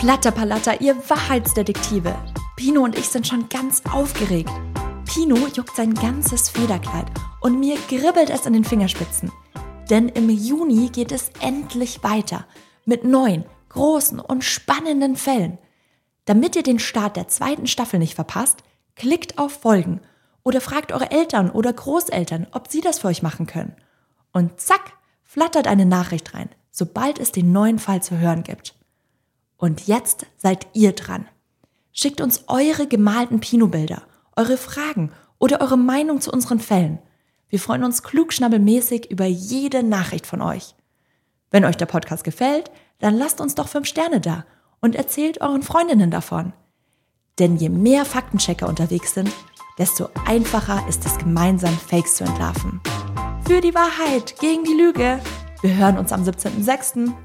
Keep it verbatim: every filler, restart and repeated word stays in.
Platter ihr Wahrheitsdetektive. Pino und ich sind schon ganz aufgeregt. Pino juckt sein ganzes Federkleid und mir kribbelt es in den Fingerspitzen. Denn im Juni geht es endlich weiter mit neuen, großen und spannenden Fällen. Damit ihr den Start der zweiten Staffel nicht verpasst, klickt auf Folgen oder fragt eure Eltern oder Großeltern, ob sie das für euch machen können. Und zack, flattert eine Nachricht rein, sobald es den neuen Fall zu hören gibt. Und jetzt seid ihr dran. Schickt uns eure gemalten Pino-Bilder, eure Fragen oder eure Meinung zu unseren Fällen. Wir freuen uns klugschnabbelmäßig über jede Nachricht von euch. Wenn euch der Podcast gefällt, dann lasst uns doch fünf Sterne da und erzählt euren Freundinnen davon. Denn je mehr Faktenchecker unterwegs sind, desto einfacher ist es, gemeinsam Fakes zu entlarven. Für die Wahrheit, gegen die Lüge. Wir hören uns am siebzehnten sechsten